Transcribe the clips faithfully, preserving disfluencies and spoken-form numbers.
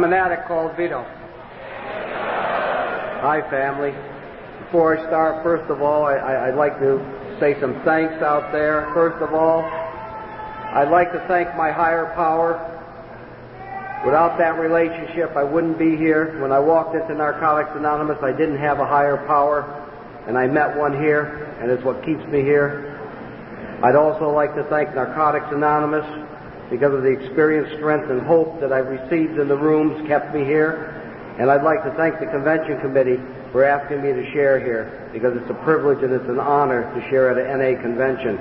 an addict called Vito. Hi, family. Before I start, first of all, I, I, I'd like to say some thanks out there. First of all, I'd like to thank my higher power. Without that relationship, I wouldn't be here. When I walked into Narcotics Anonymous, I didn't have a higher power, and I met one here, and it's what keeps me here. I'd also like to thank Narcotics Anonymous because of the experience, strength, and hope that I received in the rooms kept me here. And I'd like to thank the convention committee for asking me to share here, because it's a privilege and it's an honor to share at an N A convention.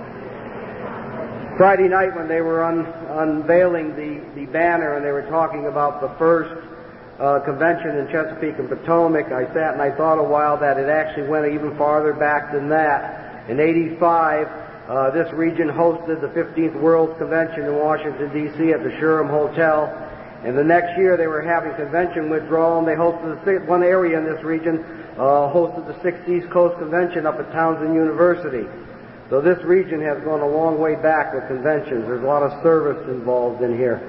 Friday night when they were un- unveiling the, the banner and they were talking about the first uh, convention in Chesapeake and Potomac, I sat and I thought a while that it actually went even farther back than that. In eighty-five, uh, this region hosted the fifteenth World Convention in Washington, D C at the Shurham Hotel. And the next year they were having convention withdrawal, and they hosted the, one area in this region uh, hosted the sixth East Coast Convention up at Townsend University. So this region has gone a long way back with conventions. There's a lot of service involved in here.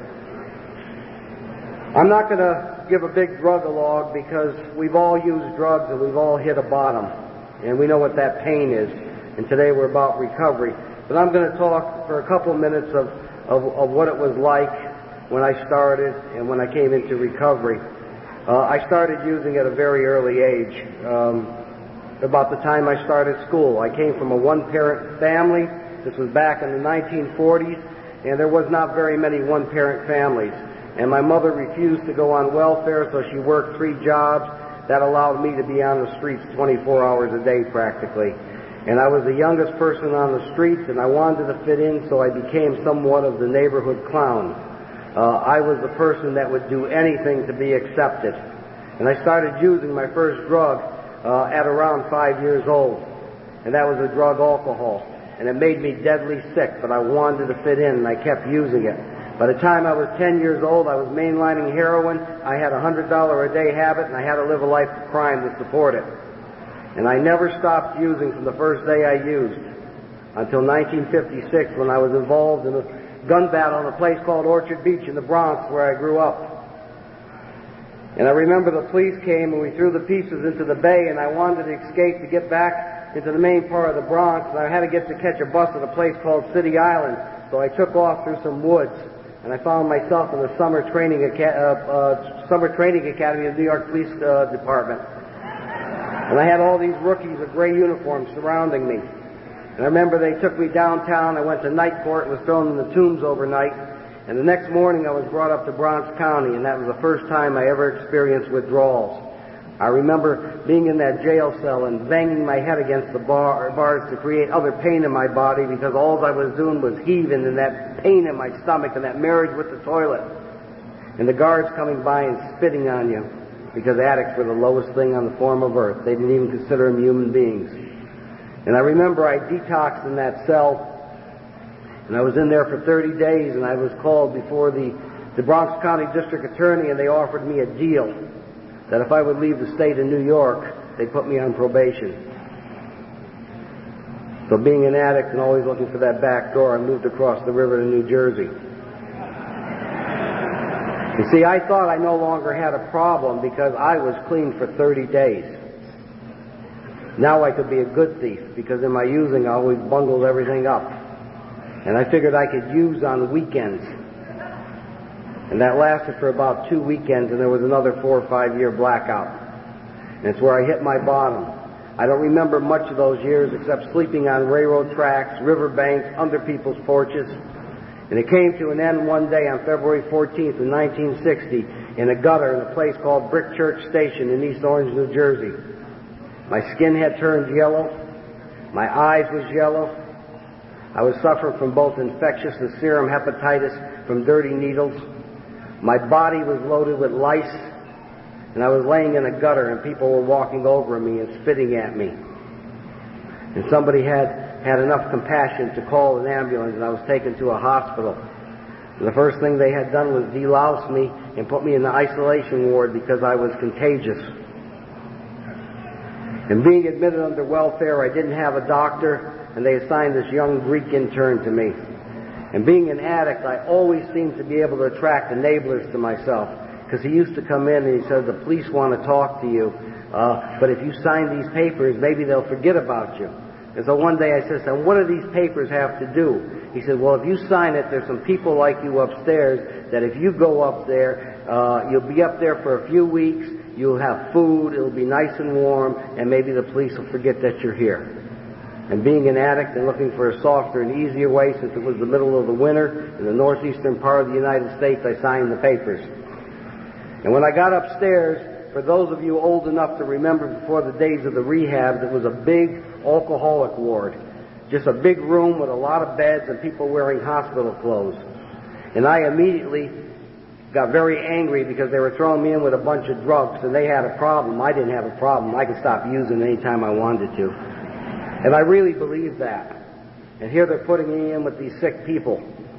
I'm not going to give a big drug-a-log because we've all used drugs and we've all hit a bottom. And we know what that pain is. And today we're about recovery. But I'm going to talk for a couple minutes of, of, of what it was like when I started and when I came into recovery. Uh, I started using at a very early age. Um, about the time I started school. I came from a one-parent family. This was back in the nineteen forties, and there was not very many one-parent families. And my mother refused to go on welfare, so she worked three jobs. That allowed me to be on the streets twenty-four hours a day practically. And I was the youngest person on the streets, and I wanted to fit in, so I became somewhat of the neighborhood clown. Uh, I was the person that would do anything to be accepted. And I started using my first drug Uh, at around five years old, and that was the drug alcohol, and it made me deadly sick, but I wanted to fit in, and I kept using it. By the time I was ten years old, I was mainlining heroin. I had a one hundred dollars a day habit, and I had to live a life of crime to support it. And I never stopped using from the first day I used until nineteen fifty-six, when I was involved in a gun battle in a place called Orchard Beach in the Bronx, where I grew up. And I remember the police came and we threw the pieces into the bay, and I wanted to escape to get back into the main part of the Bronx, and I had to get to catch a bus at a place called City Island. So I took off through some woods, and I found myself in the summer training, aca- uh, uh, summer training academy of the New York Police uh, Department. And I had all these rookies with gray uniforms surrounding me. And I remember they took me downtown. I went to night court and was thrown in the tombs overnight. And the next morning I was brought up to Bronx County, and that was the first time I ever experienced withdrawals. I remember being in that jail cell and banging my head against the bar, bars to create other pain in my body, because all I was doing was heaving and that pain in my stomach and that marriage with the toilet. And the guards coming by and spitting on you, because addicts were the lowest thing on the form of earth. They didn't even consider them human beings. And I remember I detoxed in that cell. And I was in there for thirty days, and I was called before the, the Bronx County District Attorney, and they offered me a deal that if I would leave the state of New York, they put me on probation. So being an addict and always looking for that back door, I moved across the river to New Jersey. You see, I thought I no longer had a problem because I was clean for thirty days. Now I could be a good thief, because in my using I always bungled everything up. And I figured I could use on weekends. And that lasted for about two weekends, and there was another four or five year blackout. And it's where I hit my bottom. I don't remember much of those years except sleeping on railroad tracks, river banks, under people's porches. And it came to an end one day on February fourteenth of nineteen sixty in a gutter in a place called Brick Church Station in East Orange, New Jersey. My skin had turned yellow. My eyes was yellow. I was suffering from both infectious and serum hepatitis from dirty needles. My body was loaded with lice, and I was laying in a gutter, and people were walking over me and spitting at me. And somebody had, had enough compassion to call an ambulance, and I was taken to a hospital. And the first thing they had done was delouse me and put me in the isolation ward because I was contagious. And being admitted under welfare, I didn't have a doctor, and they assigned this young Greek intern to me. And being an addict, I always seemed to be able to attract enablers to myself, because he used to come in and he said, the police want to talk to you, uh, but if you sign these papers, maybe they'll forget about you. And so one day I said, "And what do these papers have to do?" He said, "Well, if you sign it, there's some people like you upstairs that if you go up there, uh, you'll be up there for a few weeks, you'll have food, it'll be nice and warm, and maybe the police will forget that you're here." And being an addict and looking for a softer and easier way, since it was the middle of the winter in the northeastern part of the United States, I signed the papers. And when I got upstairs, for those of you old enough to remember before the days of the rehabs, it was a big alcoholic ward. Just a big room with a lot of beds and people wearing hospital clothes. And I immediately got very angry because they were throwing me in with a bunch of drunks and they had a problem. I didn't have a problem. I could stop using any time I wanted to. And I really believed that. And here they're putting me in with these sick people.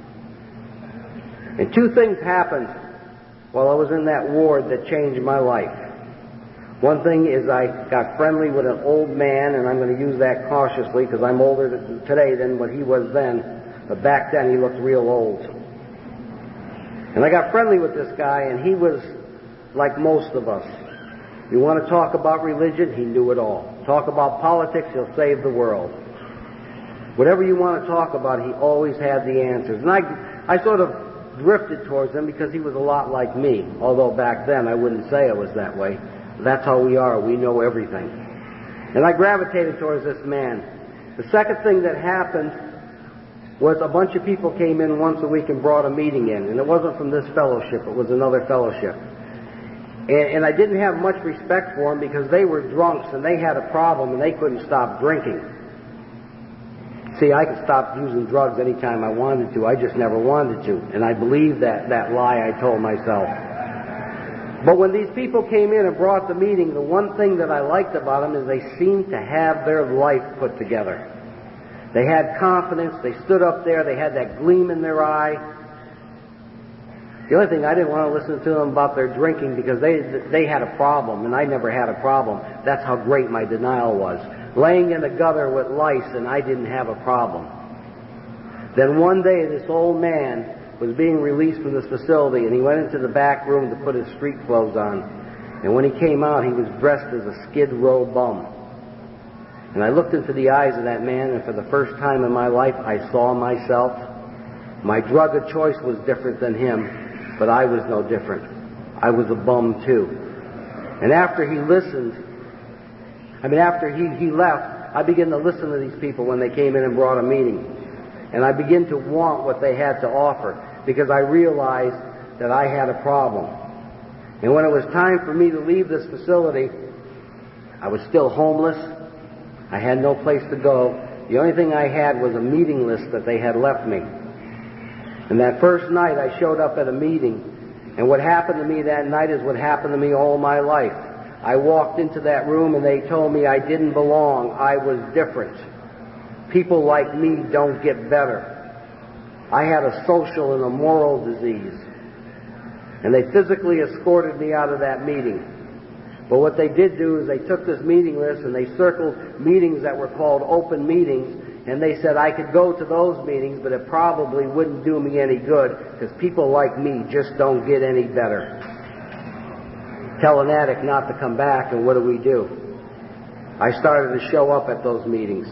And two things happened while I was in that ward that changed my life. One thing is I got friendly with an old man, and I'm going to use that cautiously because I'm older today than what he was then, but back then he looked real old. And I got friendly with this guy, and he was like most of us. You want to talk about religion? He knew it all. Talk about politics? He'll save the world. Whatever you want to talk about, he always had the answers. And I, I sort of drifted towards him because he was a lot like me, although back then I wouldn't say I was that way. That's how we are. We know everything. And I gravitated towards this man. The second thing that happened was a bunch of people came in once a week and brought a meeting in. And it wasn't from this fellowship. It was another fellowship. And, and I didn't have much respect for them because they were drunks and they had a problem and they couldn't stop drinking. See, I could stop using drugs anytime I wanted to. I just never wanted to. And I believed that, that lie I told myself. But when these people came in and brought the meeting, the one thing that I liked about them is they seemed to have their life put together. They had confidence. They stood up there. They had that gleam in their eye. The only thing, I didn't want to listen to them about their drinking because they they had a problem, and I never had a problem. That's how great my denial was. Laying in the gutter with lice, and I didn't have a problem. Then one day, this old man was being released from this facility, and he went into the back room to put his street clothes on. And when he came out, he was dressed as a Skid Row bum. And I looked into the eyes of that man, and for the first time in my life, I saw myself. My drug of choice was different than him, but I was no different. I was a bum too. And after he listened, I mean, after he, he left, I began to listen to these people when they came in and brought a meeting. And I began to want what they had to offer because I realized that I had a problem. And when it was time for me to leave this facility, I was still homeless. I had no place to go. The only thing I had was a meeting list that they had left me. And that first night I showed up at a meeting, and what happened to me that night is what happened to me all my life. I walked into that room and they told me I didn't belong. I was different. People like me don't get better. I had a social and a moral disease. And they physically escorted me out of that meeting. But what they did do is they took this meeting list and they circled meetings that were called open meetings, and they said I could go to those meetings, but it probably wouldn't do me any good because people like me just don't get any better. Tell an addict not to come back, and what do we do? I started to show up at those meetings.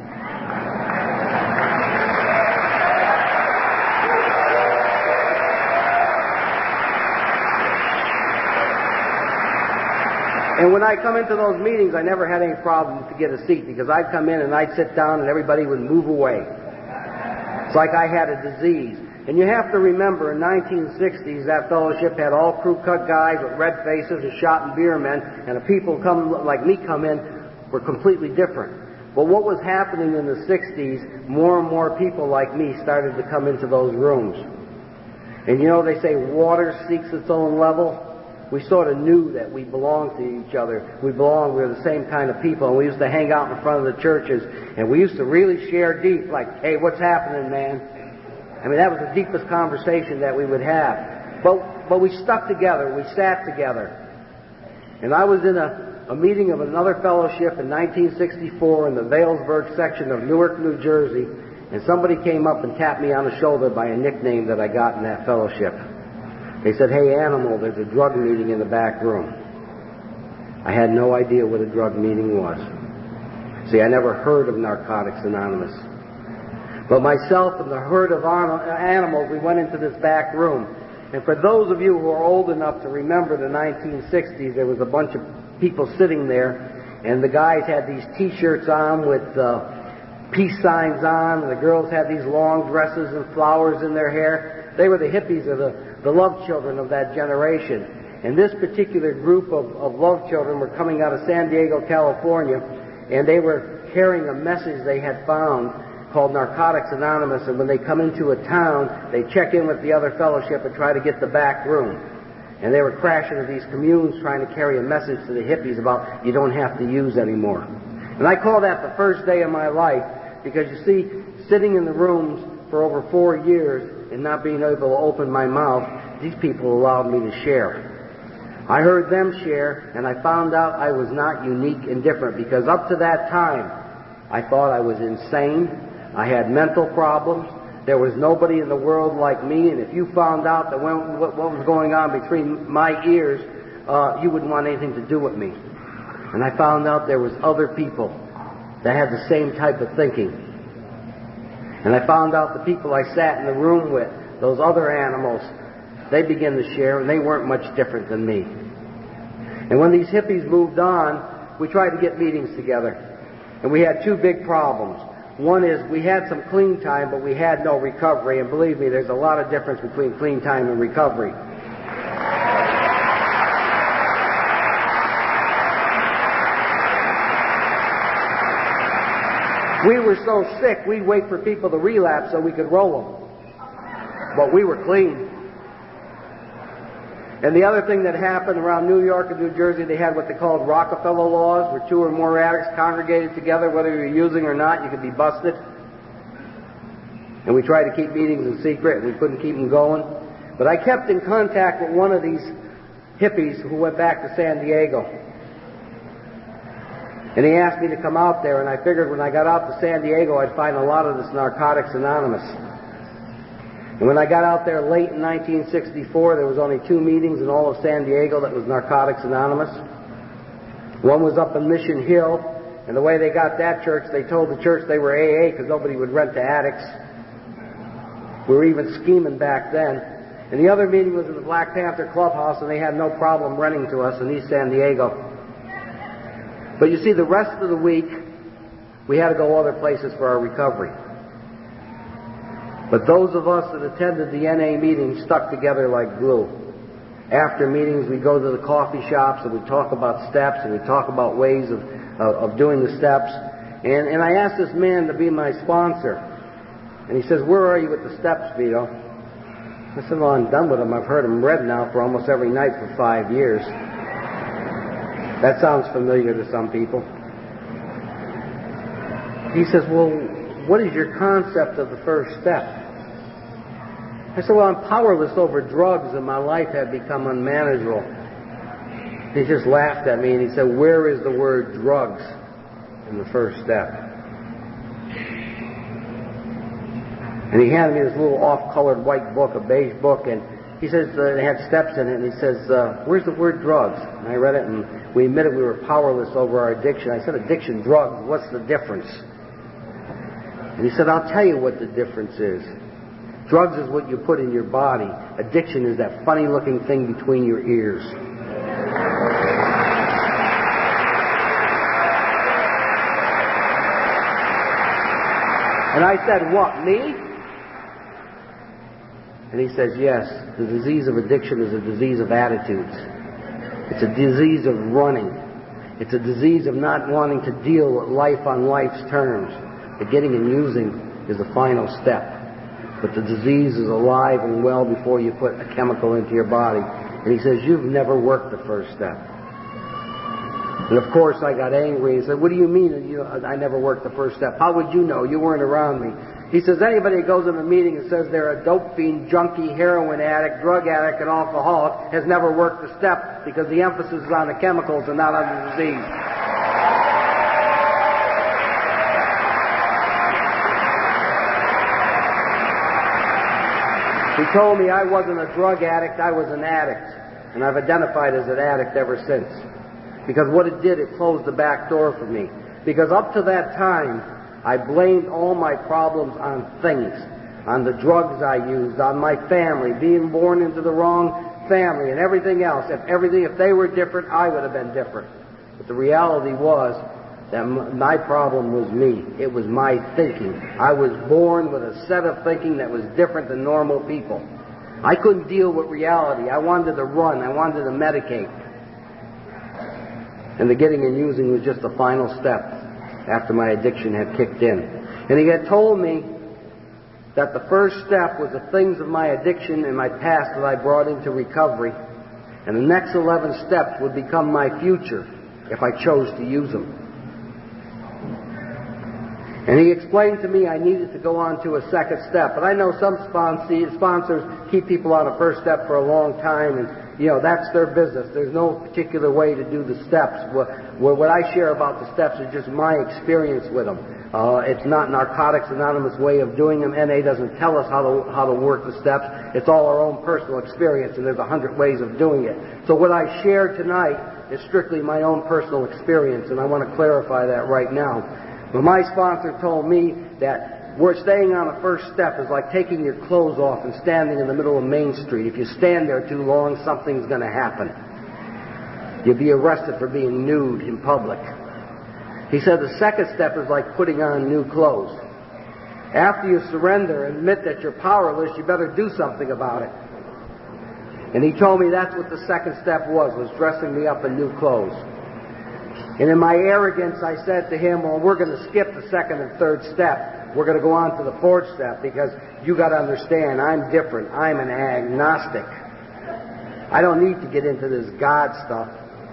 And when I come into those meetings, I never had any problem to get a seat because I'd come in and I'd sit down and everybody would move away. It's like I had a disease. And you have to remember, in nineteen sixties, that fellowship had all crew-cut guys with red faces and shot and beer men, and the people come like me come in were completely different. But what was happening in the sixties, more and more people like me started to come into those rooms. And you know, they say water seeks its own level. We sort of knew that we belonged to each other. We belonged, we were the same kind of people, and we used to hang out in front of the churches, and we used to really share deep, like, hey, what's happening, man? I mean, that was the deepest conversation that we would have. But but we stuck together. We sat together. And I was in a, a meeting of another fellowship in nineteen sixty-four in the Valesburg section of Newark, New Jersey, and somebody came up and tapped me on the shoulder by a nickname that I got in that fellowship. They said, "Hey, Animal, there's a drug meeting in the back room." I had no idea what a drug meeting was. See, I never heard of Narcotics Anonymous. But myself and the herd of animals, we went into this back room. And for those of you who are old enough to remember the nineteen sixties, there was a bunch of people sitting there, and the guys had these T-shirts on with uh, peace signs on, and the girls had these long dresses and flowers in their hair. They were the hippies of the, the love children of that generation. And this particular group of, of love children were coming out of San Diego, California, and they were carrying a message they had found called Narcotics Anonymous, and when they come into a town, they check in with the other fellowship and try to get the back room. And they were crashing into these communes trying to carry a message to the hippies about you don't have to use anymore. And I call that the first day of my life, because you see, sitting in the rooms for over four years and not being able to open my mouth, these people allowed me to share. I heard them share, and I found out I was not unique and different, because up to that time, I thought I was insane. I had mental problems. There was nobody in the world like me, and if you found out that when, what, what was going on between my ears, uh, you wouldn't want anything to do with me. And I found out there was other people that had the same type of thinking. And I found out the people I sat in the room with, those other animals, they began to share, and they weren't much different than me. And when these hippies moved on, we tried to get meetings together. And we had two big problems. One is we had some clean time, but we had no recovery. And believe me, there's a lot of difference between clean time and recovery. We were so sick, we'd wait for people to relapse so we could roll them. But we were clean. And the other thing that happened around New York and New Jersey, they had what they called Rockefeller laws, where two or more addicts congregated together, whether you're using or not, you could be busted. And we tried to keep meetings in secret, and we couldn't keep them going. But I kept in contact with one of these hippies who went back to San Diego. And he asked me to come out there, and I figured when I got out to San Diego, I'd find a lot of this Narcotics Anonymous. And when I got out there late in nineteen sixty-four, there was only two meetings in all of San Diego that was Narcotics Anonymous. One was up in Mission Hill, and the way they got that church, they told the church they were A A because nobody would rent to addicts. We were even scheming back then. And the other meeting was in the Black Panther Clubhouse, and they had no problem renting to us in East San Diego. But you see, the rest of the week, we had to go other places for our recovery. But those of us that attended the N A meetings stuck together like glue. After meetings, we'd go to the coffee shops, and we'd talk about steps, and we'd talk about ways of, of, of doing the steps. And, and I asked this man to be my sponsor. And he says, "Where are you with the steps, Vito?" I said, "Well, I'm done with them. I've heard them read now for almost every night for five years. That sounds familiar to some people." He says, "Well, what is your concept of the first step?" I said, "Well, I'm powerless over drugs, and my life had become unmanageable." He just laughed at me, and he said, "Where is the word drugs in the first step?" And he handed me this little off-colored white book, a beige book, and he says, uh, it had steps in it, and he says, uh, "Where's the word drugs?" And I read it, and we admitted we were powerless over our addiction. I said, "Addiction, drugs, what's the difference?" And he said, "I'll tell you what the difference is. Drugs is what you put in your body. Addiction is that funny-looking thing between your ears." And I said, "What, me?" And he says, "Yes, the disease of addiction is a disease of attitudes. It's a disease of running. It's a disease of not wanting to deal with life on life's terms. The getting and using is the final step. But the disease is alive and well before you put a chemical into your body." And he says, "You've never worked the first step." And of course I got angry and said, "What do you mean you, I never worked the first step? How would you know? You weren't around me." He says, "Anybody that goes in a meeting and says they're a dope fiend, junkie, heroin addict, drug addict, and alcoholic has never worked the step, because the emphasis is on the chemicals and not on the disease." He told me I wasn't a drug addict, I was an addict. And I've identified as an addict ever since. Because what it did, it closed the back door for me. Because up to that time, I blamed all my problems on things. On the drugs I used, on my family, being born into the wrong family, and everything else. If everything, if they were different, I would have been different. But the reality was that my problem was me. It was my thinking. I was born with a set of thinking that was different than normal people. I couldn't deal with reality. I wanted to run. I wanted to medicate. And the getting and using was just the final step after my addiction had kicked in. And he had told me that the first step was the things of my addiction and my past that I brought into recovery. And the next eleven steps would become my future if I chose to use them. And he explained to me I needed to go on to a second step. But I know some sponsors keep people on a first step for a long time, and, you know, that's their business. There's no particular way to do the steps. What I share about the steps is just my experience with them. Uh, it's not Narcotics Anonymous way of doing them. N A doesn't tell us how to, how to work the steps. It's all our own personal experience, and there's a hundred ways of doing it. So what I share tonight is strictly my own personal experience, and I want to clarify that right now. But my sponsor told me that we're staying on the first step is like taking your clothes off and standing in the middle of Main Street. If you stand there too long, something's going to happen. You'll be arrested for being nude in public. He said the second step is like putting on new clothes. After you surrender and admit that you're powerless, you better do something about it. And he told me that's what the second step was, was dressing me up in new clothes. And in my arrogance, I said to him, well, we're going to skip the second and third step. We're going to go on to the fourth step because you got to understand, I'm different. I'm an agnostic. I don't need to get into this God stuff.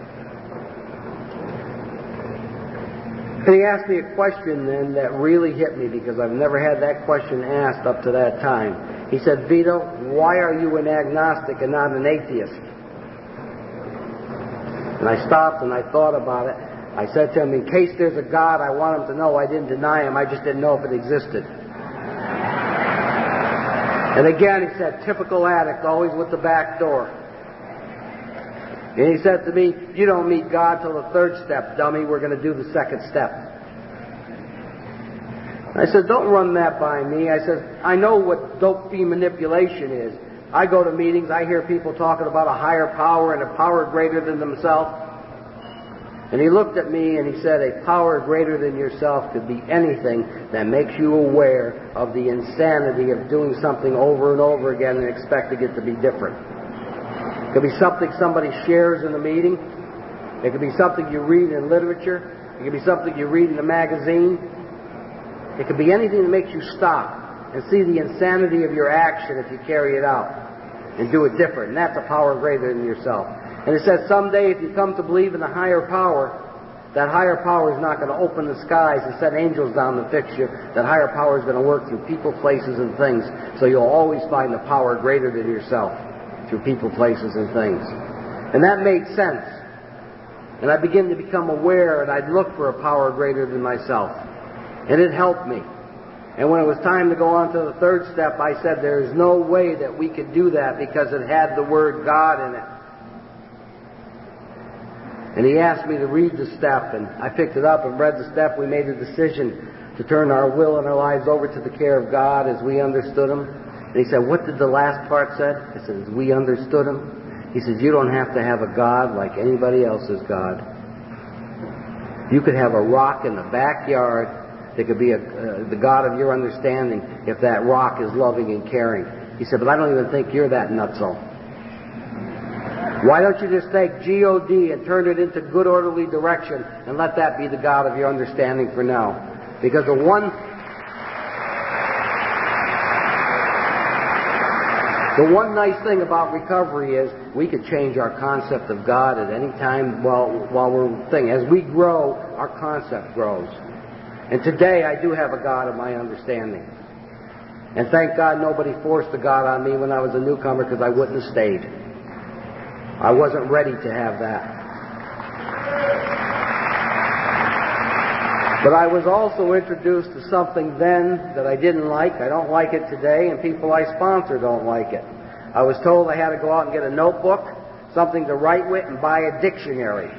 And he asked me a question then that really hit me because I've never had that question asked up to that time. He said, Vito, why are you an agnostic and not an atheist? And I stopped and I thought about it. I said to him, in case there's a God, I want him to know I didn't deny him. I just didn't know if it existed. And again, he said, typical addict, always with the back door. And he said to me, you don't meet God till the third step, dummy. We're going to do the second step. I said, don't run that by me. I said, I know what dope fiend manipulation is. I go to meetings, I hear people talking about a higher power and a power greater than themselves. And he looked at me and he said, a power greater than yourself could be anything that makes you aware of the insanity of doing something over and over again and expecting it to be different. It could be something somebody shares in a meeting. It could be something you read in literature. It could be something you read in a magazine. It could be anything that makes you stop and see the insanity of your action if you carry it out and do it different. And that's a power greater than yourself. And it says someday if you come to believe in a higher power, that higher power is not going to open the skies and send angels down to fix you. That higher power is going to work through people, places, and things. So you'll always find a power greater than yourself through people, places, and things. And that made sense. And I began to become aware, and I'd look for a power greater than myself. And it helped me. And when it was time to go on to the third step, I said there's no way that we could do that because it had the word God in it. And he asked me to read the step, and I picked it up and read the step. We made a decision to turn our will and our lives over to the care of God as we understood Him. And he said, what did the last part say? I said, as we understood Him. He says, you don't have to have a God like anybody else's God. You could have a rock in the backyard that could be a, uh, the God of your understanding if that rock is loving and caring. He said, but I don't even think you're that nutso. Why don't you just take G O D and turn it into good orderly direction and let that be the God of your understanding for now? Because the one the one nice thing about recovery is we can change our concept of God at any time while while we're thinking. As we grow, our concept grows. And today I do have a God of my understanding. And thank God nobody forced the God on me when I was a newcomer because I wouldn't have stayed. I wasn't ready to have that. But I was also introduced to something then that I didn't like. I don't like it today, and people I sponsor don't like it. I was told I had to go out and get a notebook, something to write with, and buy a dictionary.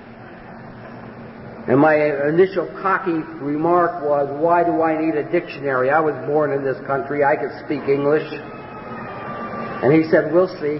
And my initial cocky remark was, why do I need a dictionary? I was born in this country. I could speak English. And he said, we'll see.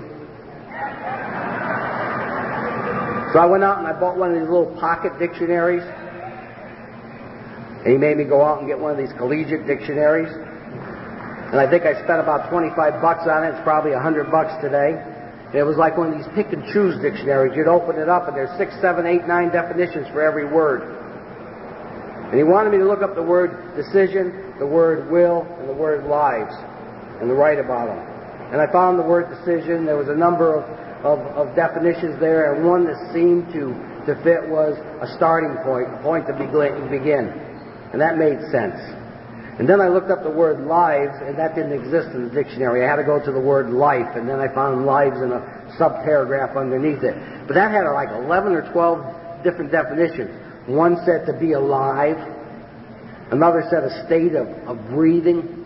So I went out and I bought one of these little pocket dictionaries. And he made me go out and get one of these collegiate dictionaries. And I think I spent about twenty-five bucks on it. It's probably a hundred bucks today. And it was like one of these pick and choose dictionaries. You'd open it up and there's six, seven, eight, nine definitions for every word. And he wanted me to look up the word decision, the word will, and the word lives, and to write about them. And I found the word decision. There was a number of, of, of definitions there, and one that seemed to, to fit was a starting point, a point to begin. And that made sense. And then I looked up the word lives, and that didn't exist in the dictionary. I had to go to the word life, and then I found lives in a subparagraph underneath it. But that had like eleven or twelve different definitions. One said to be alive. Another said a state of, of breathing.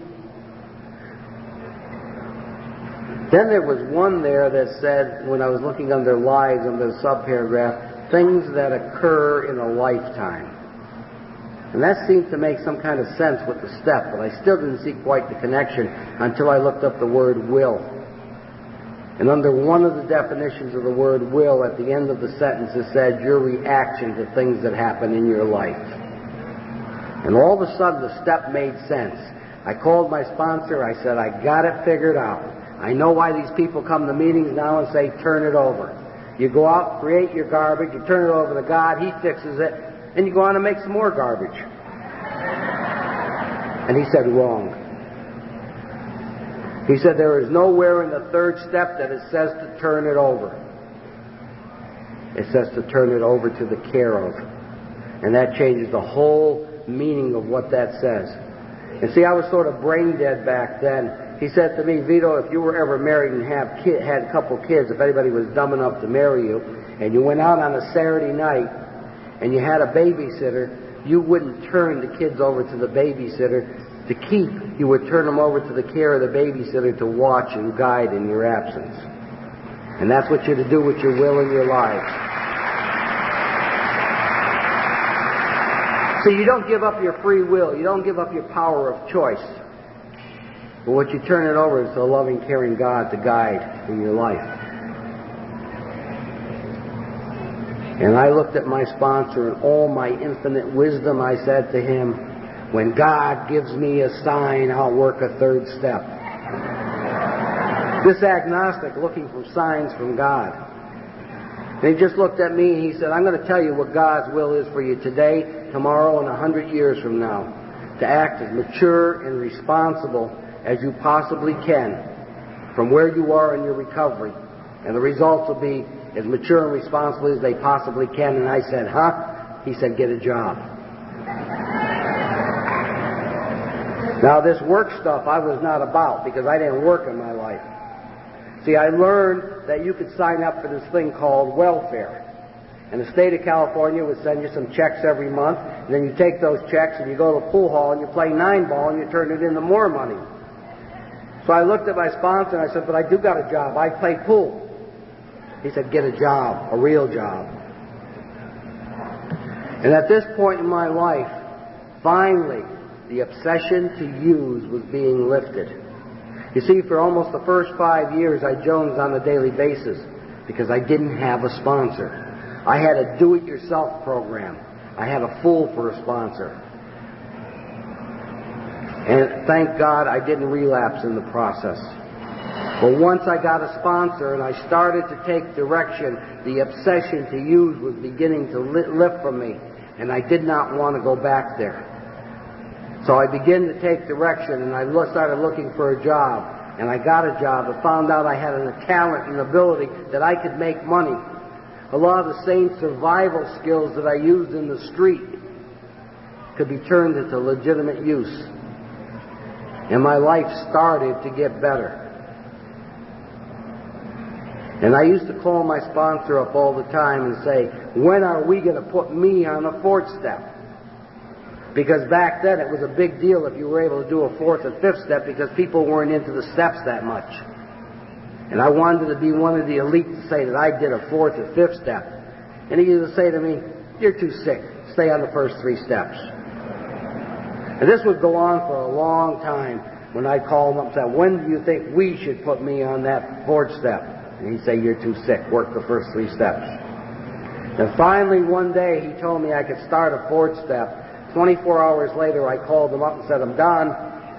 Then there was one there that said, when I was looking under lives, under the subparagraph, things that occur in a lifetime. And that seemed to make some kind of sense with the step, but I still didn't see quite the connection until I looked up the word will. And under one of the definitions of the word will, at the end of the sentence, it said, your reaction to things that happen in your life. And all of a sudden, the step made sense. I called my sponsor. I said, I got it figured out. I know why these people come to meetings now and say, turn it over. You go out, create your garbage, you turn it over to God, He fixes it, and you go on and make some more garbage. And he said, wrong. He said, there is nowhere in the third step that it says to turn it over. It says to turn it over to the care of. And that changes the whole meaning of what that says. And see, I was sort of brain dead back then. He said to me, Vito, if you were ever married and have kid, had a couple kids, if anybody was dumb enough to marry you, and you went out on a Saturday night, and you had a babysitter, you wouldn't turn the kids over to the babysitter to keep. You would turn them over to the care of the babysitter to watch and guide in your absence. And that's what you're to do with your will and your lives. So you don't give up your free will. You don't give up your power of choice. But what you turn it over is to a loving, caring God to guide in your life. And I looked at my sponsor, and all my infinite wisdom, I said to him, when God gives me a sign, I'll work a third step. This agnostic looking for signs from God. And he just looked at me and he said, I'm going to tell you what God's will is for you today, tomorrow, and a hundred years from now. To act as mature and responsible as you possibly can from where you are in your recovery. And the results will be as mature and responsible as they possibly can. And I said, huh? He said, get a job. Now, this work stuff I was not about because I didn't work in my life. See, I learned that you could sign up for this thing called welfare. And the state of California would send you some checks every month. And then you take those checks and you go to the pool hall and you play nine ball and you turn it into more money. So I looked at my sponsor and I said, but I do got a job. I play pool. He said, get a job, a real job. And at this point in my life, finally, the obsession to use was being lifted. You see, for almost the first five years, I jonesed on a daily basis because I didn't have a sponsor. I had a do-it-yourself program. I had a fool for a sponsor. And thank God I didn't relapse in the process. But once I got a sponsor and I started to take direction, the obsession to use was beginning to lift from me, and I did not want to go back there. So I began to take direction, and I started looking for a job, and I got a job. I found out I had a talent and ability that I could make money. A lot of the same survival skills that I used in the street could be turned into legitimate use. And my life started to get better. And I used to call my sponsor up all the time and say, when are we going to put me on a fourth step? Because back then it was a big deal if you were able to do a fourth and fifth step, because people weren't into the steps that much. And I wanted to be one of the elite to say that I did a fourth or fifth step. And he used to say to me, "You're too sick. Stay on the first three steps." And this would go on for a long time when I'd call him up and say, "When do you think we should put me on that fourth step?" And he'd say, "You're too sick. Work the first three steps." And finally one day he told me I could start a fourth step. twenty-four hours later I called him up and said, "I'm done."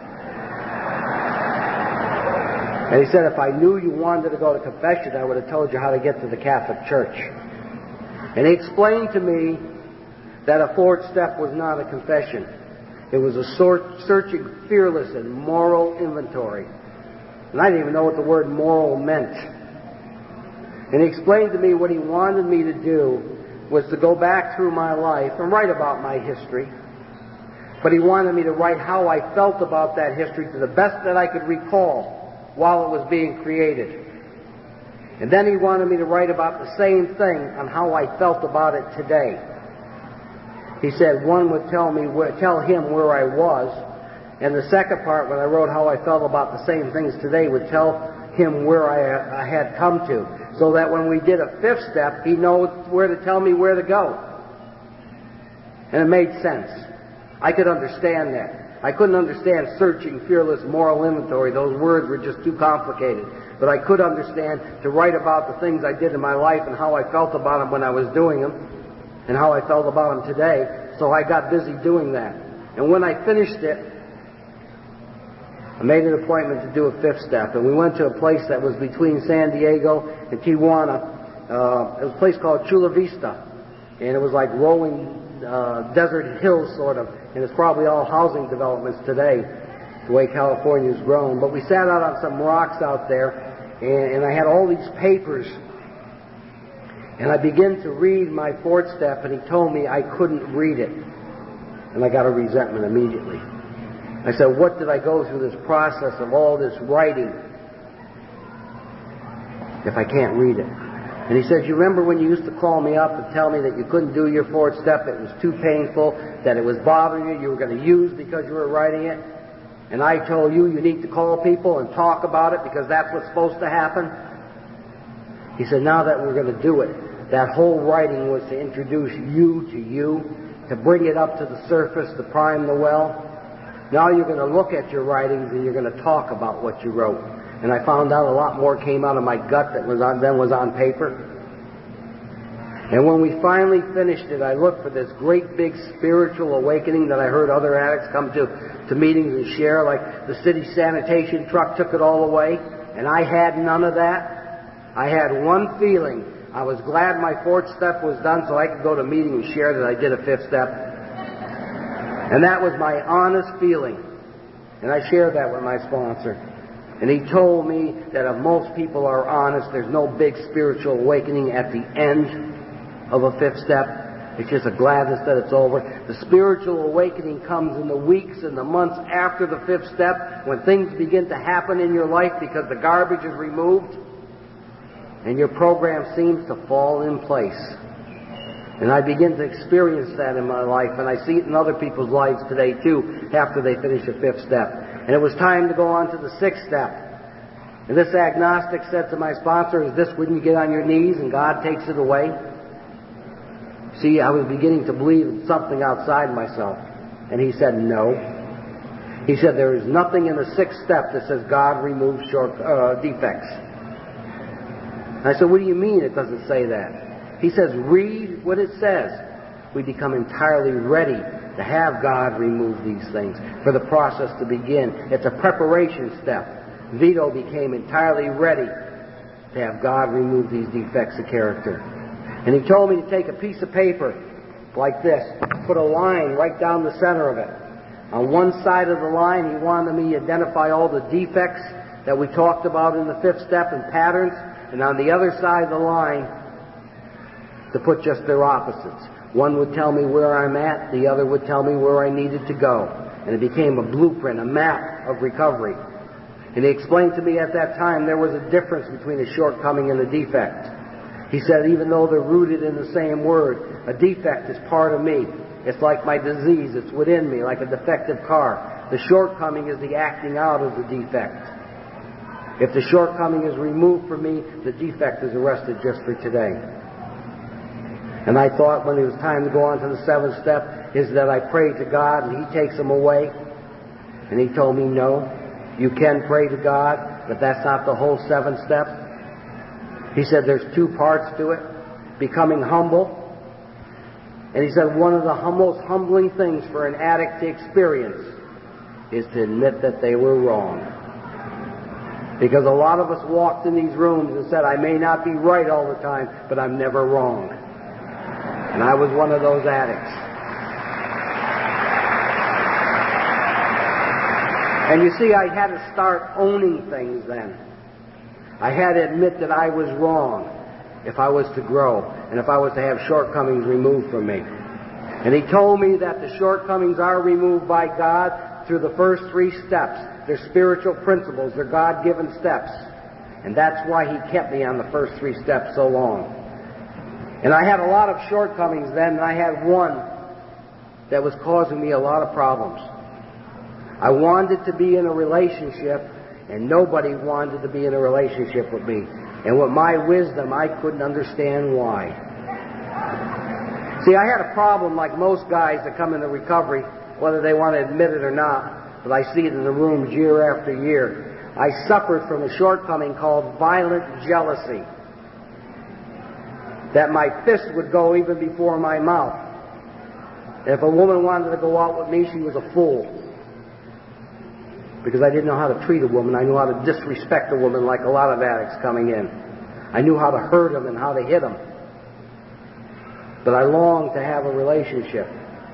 And he said, "If I knew you wanted to go to confession, I would have told you how to get to the Catholic Church." And he explained to me that a fourth step was not a confession. It was a searching, fearless, and moral inventory. And I didn't even know what the word moral meant. And he explained to me what he wanted me to do was to go back through my life and write about my history. But he wanted me to write how I felt about that history to the best that I could recall while it was being created. And then he wanted me to write about the same thing on how I felt about it today. He said one would tell me, tell him where I was, and the second part, when I wrote how I felt about the same things today, would tell him where I, I had come to, so that when we did a fifth step, he knows where to tell me where to go. And it made sense. I could understand that. I couldn't understand searching, fearless, moral inventory. Those words were just too complicated. But I could understand to write about the things I did in my life and how I felt about them when I was doing them, and how I felt about them today. So I got busy doing that. And when I finished it, I made an appointment to do a fifth step. And we went to a place that was between San Diego and Tijuana. Uh, it was a place called Chula Vista. And it was like rolling uh, desert hills, sort of. And it's probably all housing developments today, the way California's grown. But we sat out on some rocks out there, and, and I had all these papers. And I began to read my fourth step, and he told me I couldn't read it. And I got a resentment immediately. I said, "What did I go through this process of all this writing if I can't read it?" And he said, "You remember when you used to call me up and tell me that you couldn't do your fourth step, it was too painful, that it was bothering you, you were going to use because you were writing it? And I told you you need to call people and talk about it because that's what's supposed to happen?" He said, "Now that we're going to do it, that whole writing was to introduce you to you, to bring it up to the surface, to prime the well. Now you're going to look at your writings and you're going to talk about what you wrote." And I found out a lot more came out of my gut that was on, than was on paper. And when we finally finished it, I looked for this great big spiritual awakening that I heard other addicts come to, to meetings and share, like the city sanitation truck took it all away. And I had none of that. I had one feeling. I was glad my fourth step was done so I could go to a meeting and share that I did a fifth step. And that was my honest feeling. And I shared that with my sponsor. And he told me that if most people are honest, there's no big spiritual awakening at the end of a fifth step. It's just a gladness that it's over. The spiritual awakening comes in the weeks and the months after the fifth step, when things begin to happen in your life because the garbage is removed and your program seems to fall in place. And I begin to experience that in my life, and I see it in other people's lives today too, after they finish a fifth step. And it was time to go on to the sixth step. And this agnostic said to my sponsor, "Is this when you get on your knees and God takes it away?" See, I was beginning to believe in something outside myself. And he said, "No." He said, "There is nothing in the sixth step that says God removes short, uh, defects." I said, "What do you mean it doesn't say that?" He says, "Read what it says. We become entirely ready to have God remove these things, for the process to begin. It's a preparation step." Vito became entirely ready to have God remove these defects of character. And he told me to take a piece of paper like this, put a line right down the center of it. On one side of the line, he wanted me to identify all the defects that we talked about in the fifth step and patterns, and on the other side of the line, to put just their opposites. One would tell me where I'm at, the other would tell me where I needed to go. And it became a blueprint, a map of recovery. And he explained to me at that time there was a difference between a shortcoming and a defect. He said even though they're rooted in the same word, a defect is part of me. It's like my disease. It's within me, like a defective car. The shortcoming is the acting out of the defect. If the shortcoming is removed from me, the defect is arrested just for today. And I thought when it was time to go on to the seventh step is that I prayed to God and He takes them away. And He told me, no, you can pray to God, but that's not the whole seventh step. He said there's two parts to it. Becoming humble. And He said one of the hum- most humbling things for an addict to experience is to admit that they were wrong. Because a lot of us walked in these rooms and said, I may not be right all the time, but I'm never wrong. And I was one of those addicts. And you see, I had to start owning things then. I had to admit that I was wrong if I was to grow and if I was to have shortcomings removed from me. And He told me that the shortcomings are removed by God through the first three steps. They're spiritual principles. They're God-given steps. And that's why He kept me on the first three steps so long. And I had a lot of shortcomings then, and I had one that was causing me a lot of problems. I wanted to be in a relationship, and nobody wanted to be in a relationship with me. And with my wisdom, I couldn't understand why. See, I had a problem like most guys that come into recovery, whether they want to admit it or not, but I see it in the rooms year after year. I suffered from a shortcoming called violent jealousy. That my fist would go even before my mouth. If a woman wanted to go out with me, she was a fool. Because I didn't know how to treat a woman. I knew how to disrespect a woman like a lot of addicts coming in. I knew how to hurt them and how to hit them. But I longed to have a relationship.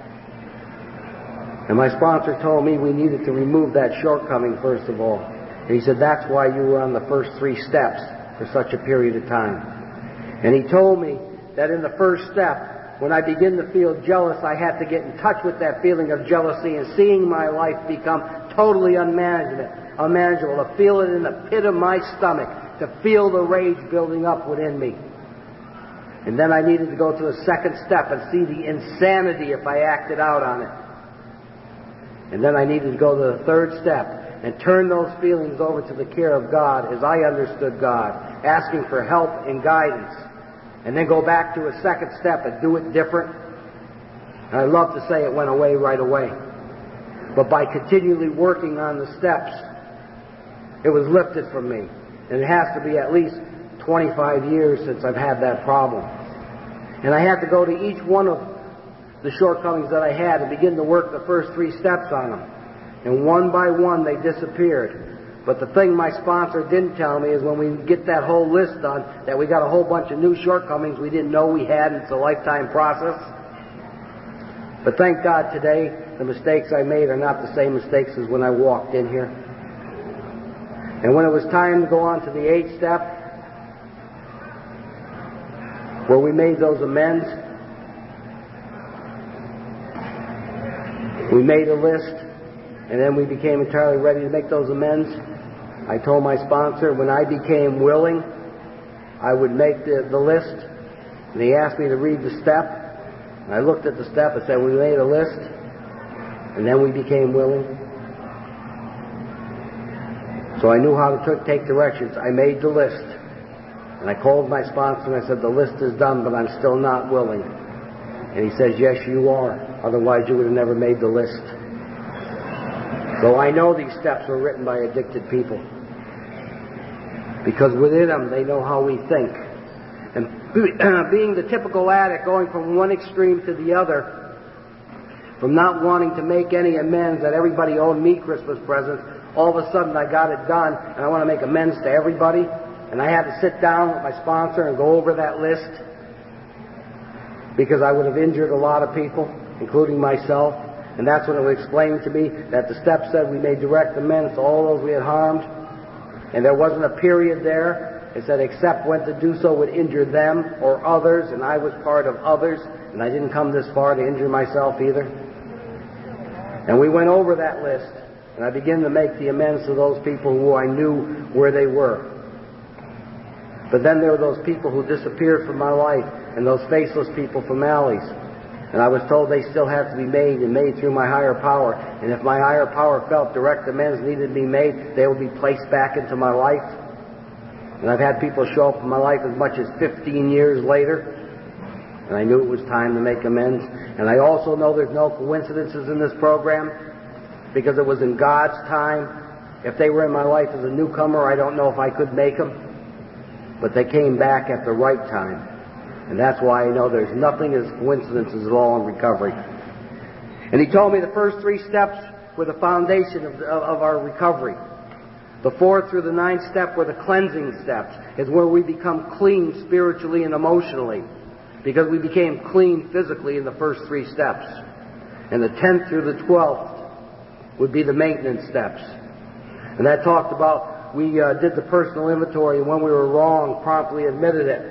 And my sponsor told me we needed to remove that shortcoming first of all. And he said, that's why you were on the first three steps for such a period of time. And he told me that in the first step, when I begin to feel jealous, I had to get in touch with that feeling of jealousy and seeing my life become totally unmanageable, unmanageable, to feel it in the pit of my stomach, to feel the rage building up within me. And then I needed to go to the second step and see the insanity if I acted out on it. And then I needed to go to the third step and turn those feelings over to the care of God as I understood God, asking for help and guidance. And then go back to a second step and do it different. And I'd love to say it went away right away. But by continually working on the steps, it was lifted from me. And it has to be at least twenty-five years since I've had that problem. And I had to go to each one of the shortcomings that I had and begin to work the first three steps on them. And one by one they disappeared. But the thing my sponsor didn't tell me is when we get that whole list done, that we got a whole bunch of new shortcomings we didn't know we had, and it's a lifetime process. But thank God today, the mistakes I made are not the same mistakes as when I walked in here. And when it was time to go on to the eighth step, where we made those amends, we made a list, and then we became entirely ready to make those amends. I told my sponsor when I became willing, I would make the, the list, and he asked me to read the step. And I looked at the step and said, we made a list, and then we became willing. So I knew how to t- take directions. I made the list. And I called my sponsor and I said, the list is done, but I'm still not willing. And he says, yes, you are. Otherwise, you would have never made the list. So I know these steps were written by addicted people. Because within them, they know how we think. And being the typical addict, going from one extreme to the other, from not wanting to make any amends that everybody owed me Christmas presents, all of a sudden I got it done, and I want to make amends to everybody. And I had to sit down with my sponsor and go over that list, because I would have injured a lot of people, including myself. And that's when it was explained to me that the steps said we made direct amends to all those we had harmed. And there wasn't a period there. It said except when to do so would injure them or others, and I was part of others, and I didn't come this far to injure myself either. And we went over that list, and I began to make the amends to those people who I knew where they were. But then there were those people who disappeared from my life, and those faceless people from alleys. And I was told they still have to be made and made through my higher power. And if my higher power felt direct amends needed to be made, they will be placed back into my life. And I've had people show up in my life as much as fifteen years later. And I knew it was time to make amends. And I also know there's no coincidences in this program, because it was in God's time. If they were in my life as a newcomer, I don't know if I could make them. But they came back at the right time. And that's why I know there's nothing as coincidences at all in recovery. And he told me the first three steps were the foundation of, of our recovery. The fourth through the ninth step were the cleansing steps. It's where we become clean spiritually and emotionally, because we became clean physically in the first three steps. And the tenth through the twelfth would be the maintenance steps. And that talked about, we uh, did the personal inventory, and when we were wrong, promptly admitted it.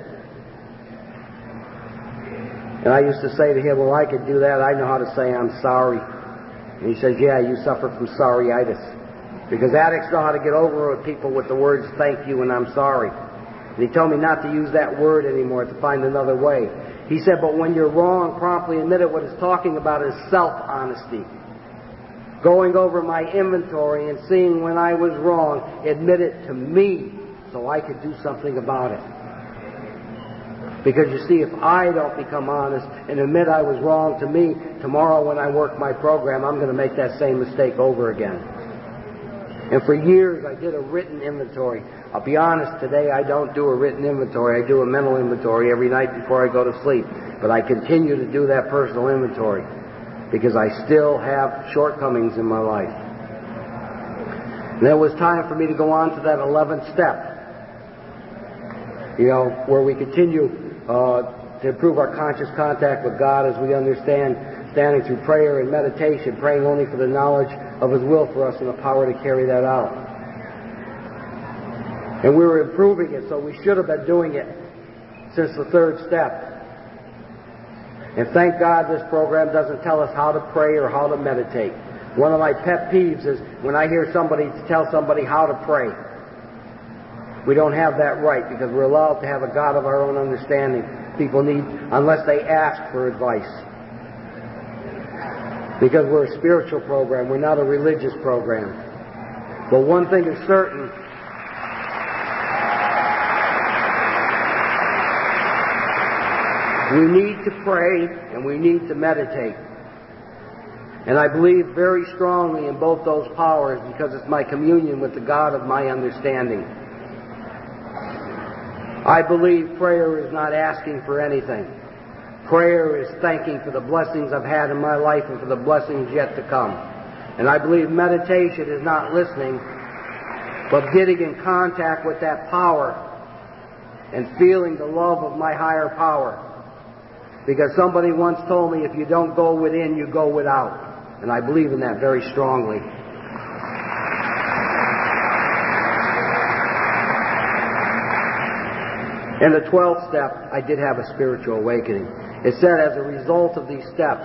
And I used to say to him, well, I could do that. I know how to say I'm sorry. And he says, yeah, you suffer from sorryitis. Because addicts know how to get over with people with the words thank you and I'm sorry. And he told me not to use that word anymore, to find another way. He said, but when you're wrong, promptly admit it. What it's talking about is self-honesty. Going over my inventory and seeing when I was wrong, admit it to me so I could do something about it. Because you see, if I don't become honest and admit I was wrong to me, tomorrow when I work my program, I'm going to make that same mistake over again. And for years I did a written inventory. I'll be honest, today I don't do a written inventory. I do a mental inventory every night before I go to sleep. But I continue to do that personal inventory because I still have shortcomings in my life. And there was time for me to go on to that eleventh step. You know, where we continue Uh, to improve our conscious contact with God as we understand, standing through prayer and meditation, praying only for the knowledge of His will for us and the power to carry that out. And we were improving it, so we should have been doing it since the third step. And thank God this program doesn't tell us how to pray or how to meditate. One of my pet peeves is when I hear somebody tell somebody how to pray. We don't have that right, because we're allowed to have a God of our own understanding. People need, unless they ask for advice. Because we're a spiritual program, we're not a religious program. But one thing is certain, we need to pray and we need to meditate. And I believe very strongly in both those powers because it's my communion with the God of my understanding. I believe prayer is not asking for anything. Prayer is thanking for the blessings I've had in my life and for the blessings yet to come. And I believe meditation is not listening, but getting in contact with that power and feeling the love of my higher power. Because somebody once told me, if you don't go within, you go without. And I believe in that very strongly. In the twelfth step, I did have a spiritual awakening. It said as a result of these steps,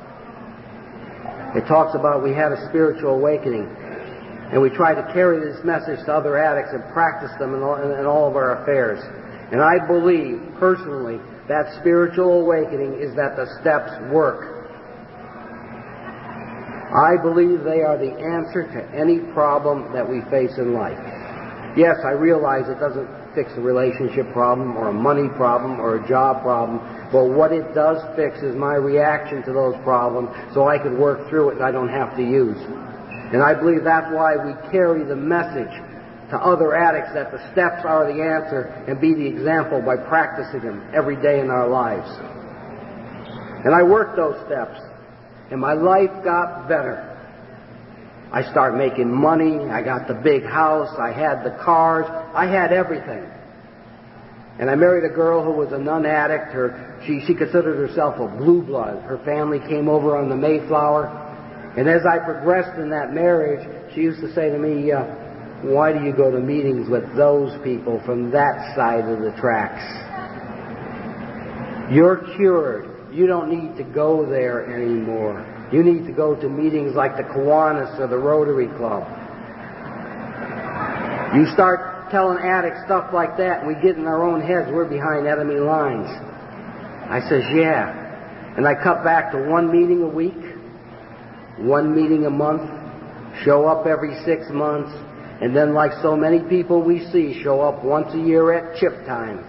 it talks about we had a spiritual awakening. And we try to carry this message to other addicts and practice them in all, in all of our affairs. And I believe, personally, that spiritual awakening is that the steps work. I believe they are the answer to any problem that we face in life. Yes, I realize it doesn't fix a relationship problem or a money problem or a job problem, but what it does fix is my reaction to those problems so I can work through it and I don't have to use. And I believe that's why we carry the message to other addicts that the steps are the answer and be the example by practicing them every day in our lives. And I worked those steps and my life got better. I started making money, I got the big house, I had the cars, I had everything. And I married a girl who was a non-addict. Her, she, she considered herself a blue blood. Her family came over on the Mayflower. And as I progressed in that marriage, she used to say to me, uh, why do you go to meetings with those people from that side of the tracks? You're cured. You don't need to go there anymore. You need to go to meetings like the Kiwanis or the Rotary Club. You start telling addicts stuff like that and we get in our own heads, we're behind enemy lines. I says, yeah. And I cut back to one meeting a week, one meeting a month, show up every six months, and then like so many people we see, show up once a year at chip time.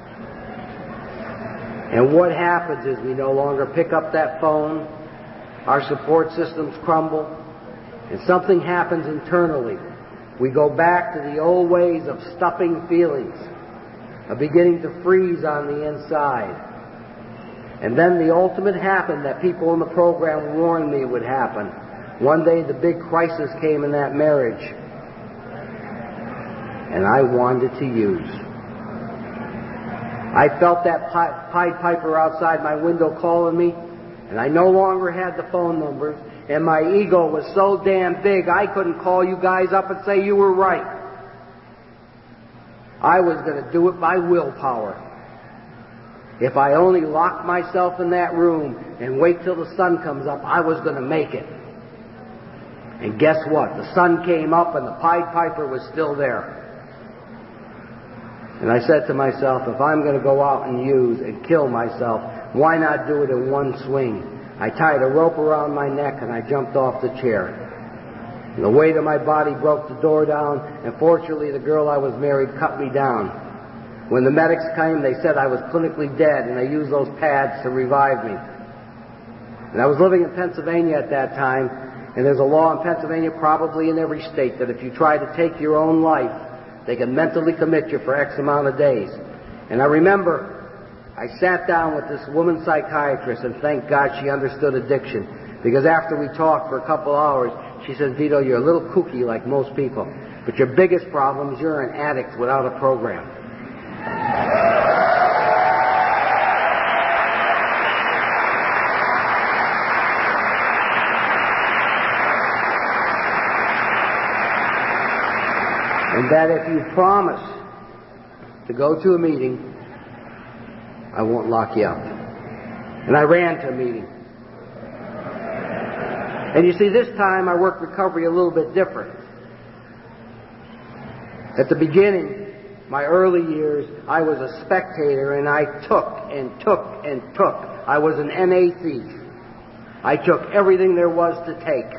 And what happens is we no longer pick up that phone, our support systems crumble, and something happens internally. We go back to the old ways of stuffing feelings, of beginning to freeze on the inside. And then the ultimate happened that people in the program warned me would happen. One day the big crisis came in that marriage, and I wanted to use. I felt that Pied Piper outside my window calling me, and I no longer had the phone numbers, and my ego was so damn big I couldn't call you guys up and say you were right. I was going to do it by willpower. If I only locked myself in that room and wait till the sun comes up, I was going to make it. And guess what? The sun came up and the Pied Piper was still there. And I said to myself, if I'm going to go out and use and kill myself, why not do it in one swing? I tied a rope around my neck and I jumped off the chair. And the weight of my body broke the door down, and fortunately the girl I was married cut me down. When the medics came, they said I was clinically dead, and they used those pads to revive me. And I was living in Pennsylvania at that time, and there's a law in Pennsylvania, probably in every state, that if you try to take your own life, they can mentally commit you for X amount of days. And I remember I sat down with this woman psychiatrist, and thank God she understood addiction. Because after we talked for a couple hours, she says, Vito, you're a little kooky like most people, but your biggest problem is you're an addict without a program. And that if you promise to go to a meeting, I won't lock you up. And I ran to a meeting. And you see, this time I worked recovery a little bit different. At the beginning, my early years, I was a spectator, and I took and took and took. I was an N A thief. I took everything there was to take.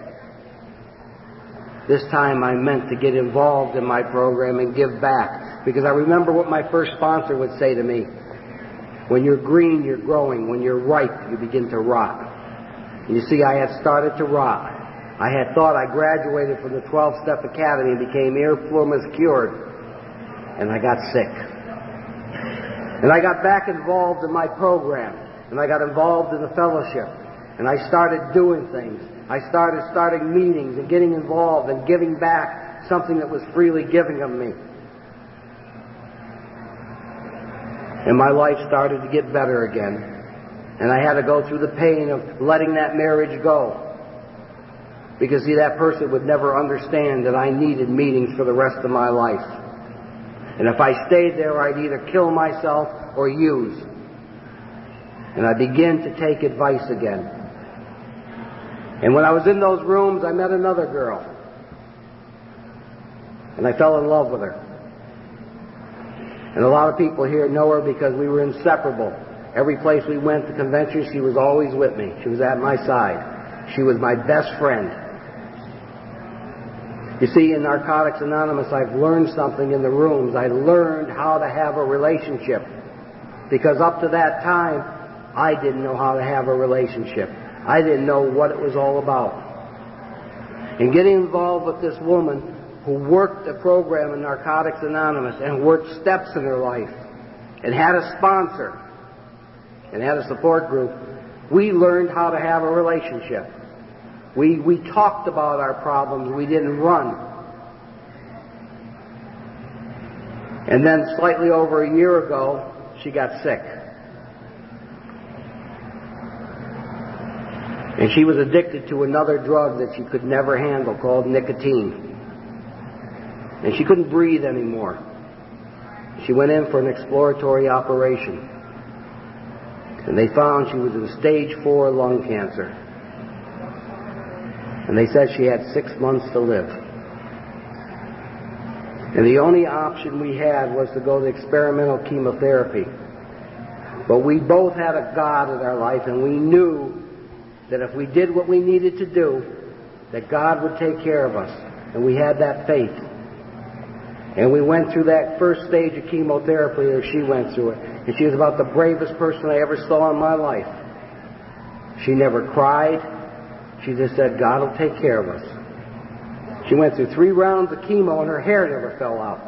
This time I meant to get involved in my program and give back, because I remember what my first sponsor would say to me. When you're green, you're growing. When you're ripe, you begin to rot. You see, I had started to rot. I had thought I graduated from the twelve-step academy and became ear plumas cured. And I got sick. And I got back involved in my program. And I got involved in the fellowship. And I started doing things. I started starting meetings and getting involved and giving back something that was freely given of me. And my life started to get better again. And I had to go through the pain of letting that marriage go. Because, see, that person would never understand that I needed meetings for the rest of my life. And if I stayed there, I'd either kill myself or use. And I began to take advice again. And when I was in those rooms, I met another girl. And I fell in love with her. And a lot of people here know her because we were inseparable. Every place we went to conventions, she was always with me. She was at my side. She was my best friend. You see, in Narcotics Anonymous, I've learned something in the rooms. I learned how to have a relationship. Because up to that time, I didn't know how to have a relationship. I didn't know what it was all about. And getting involved with this woman who worked a program in Narcotics Anonymous and worked steps in her life and had a sponsor and had a support group, we learned how to have a relationship. We, we talked about our problems. We didn't run. And then slightly over a year ago, she got sick. And she was addicted to another drug that she could never handle called nicotine. And she couldn't breathe anymore. She went in for an exploratory operation. And they found she was in stage four lung cancer. And they said she had six months to live. And the only option we had was to go to experimental chemotherapy. But we both had a God in our life, and we knew that if we did what we needed to do, that God would take care of us. And we had that faith. And we went through that first stage of chemotherapy, or she went through it. And she was about the bravest person I ever saw in my life. She never cried. She just said, God will take care of us. She went through three rounds of chemo and her hair never fell out.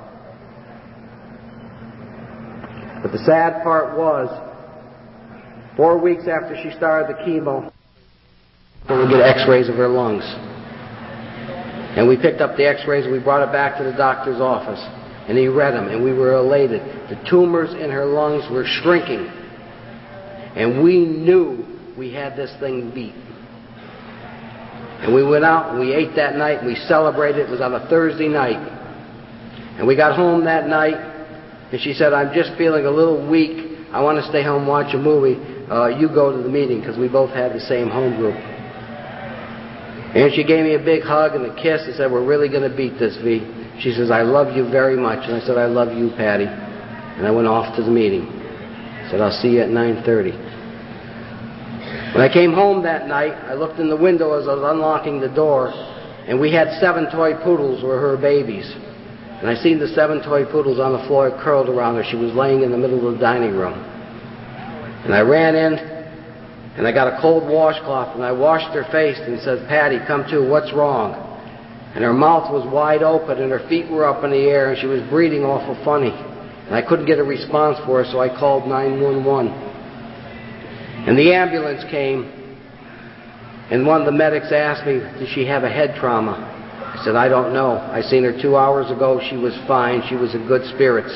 But the sad part was, four weeks after she started the chemo, we would get x-rays of her lungs. And we picked up the x-rays and we brought it back to the doctor's office. And he read them and we were elated. The tumors in her lungs were shrinking. And we knew we had this thing beat. And we went out and we ate that night and we celebrated. It was on a Thursday night. And we got home that night and she said, I'm just feeling a little weak. I want to stay home and watch a movie. Uh, you go to the meeting, because we both had the same home group. And she gave me a big hug and a kiss and said, we're really going to beat this, V. She says, I love you very much. And I said, I love you, Patty. And I went off to the meeting. I said, I'll see you at nine thirty. When I came home that night, I looked in the window as I was unlocking the door, and we had seven toy poodles were her babies. And I seen the seven toy poodles on the floor curled around her. She was laying in the middle of the dining room. And I ran in, and I got a cold washcloth, and I washed her face and said, Patty, come to, what's wrong? And her mouth was wide open, and her feet were up in the air, and she was breathing awful funny. And I couldn't get a response for her, so I called nine one one. And the ambulance came, and one of the medics asked me, did she have a head trauma? I said, I don't know. I seen her two hours ago. She was fine. She was in good spirits.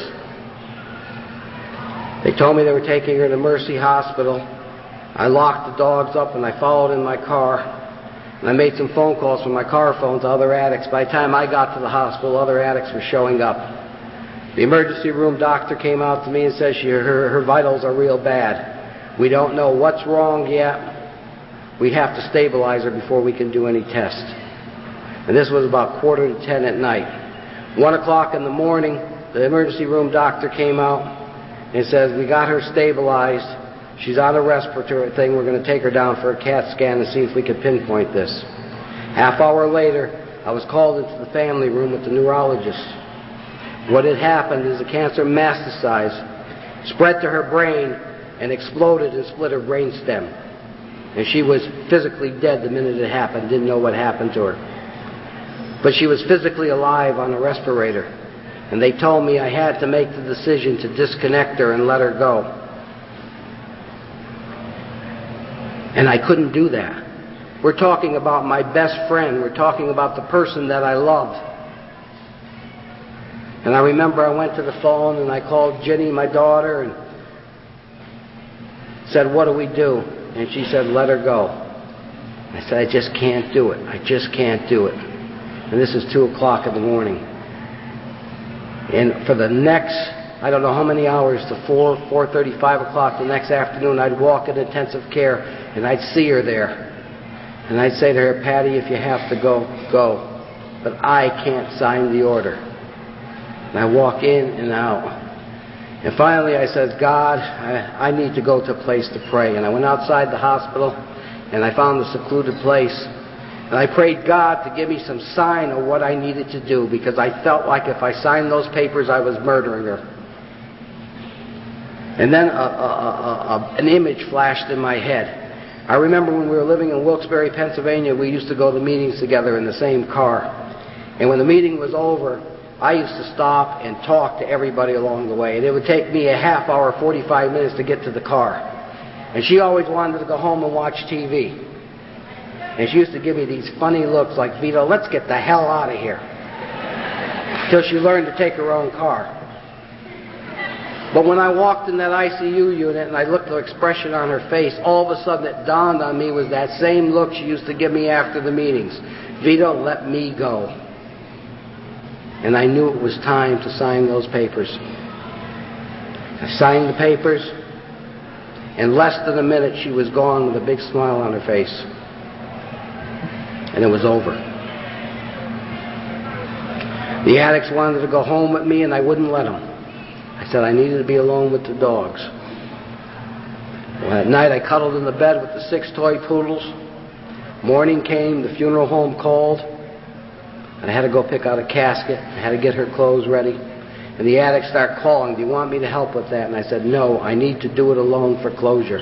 They told me they were taking her to Mercy Hospital. I locked the dogs up and I followed in my car. And I made some phone calls from my car phone to other addicts. By the time I got to the hospital, other addicts were showing up. The emergency room doctor came out to me and said she, her, her vitals are real bad. We don't know what's wrong yet. We have to stabilize her before we can do any tests. And this was about quarter to ten at night. One o'clock in the morning, the emergency room doctor came out and says, we got her stabilized. She's on a respiratory thing. We're going to take her down for a CAT scan and see if we can pinpoint this. Half hour later, I was called into the family room with the neurologist. What had happened is the cancer metastasized, spread to her brain, and exploded and split her brain stem. And she was physically dead the minute it happened, didn't know what happened to her. But she was physically alive on a respirator. And they told me I had to make the decision to disconnect her and let her go. And I couldn't do that. We're talking about my best friend. We're talking about the person that I loved. And I remember I went to the phone and I called Jenny, my daughter, and said, what do we do? And she said, let her go. I said, I just can't do it. I just can't do it. And this is two o'clock in the morning. And for the next, I don't know how many hours, to four, four thirty, five o'clock the next afternoon, I'd walk in intensive care and I'd see her there. And I'd say to her, Patty, if you have to go, go. But I can't sign the order. And I walk in and out. And finally I said, God, I, I need to go to a place to pray. And I went outside the hospital and I found a secluded place. And I prayed God to give me some sign of what I needed to do, because I felt like if I signed those papers, I was murdering her. And then a, a, a, a, an image flashed in my head. I remember when we were living in Wilkes-Barre, Pennsylvania, we used to go to meetings together in the same car. And when the meeting was over, I used to stop and talk to everybody along the way. And it would take me a half hour, forty-five minutes to get to the car. And she always wanted to go home and watch T V. And she used to give me these funny looks like, Vito, let's get the hell out of here. Till she learned to take her own car. But when I walked in that I C U unit and I looked at the expression on her face, all of a sudden it dawned on me was that same look she used to give me after the meetings. Vito, let me go. And I knew it was time to sign those papers. I signed the papers. In less than a minute, she was gone with a big smile on her face. And it was over. The addicts wanted to go home with me, and I wouldn't let them. I said I needed to be alone with the dogs. Well, at night I cuddled in the bed with the six toy poodles. Morning came, the funeral home called, and I had to go pick out a casket. I had to get her clothes ready. And the addict started calling, "Do you want me to help with that?" And I said, "No, I need to do it alone for closure."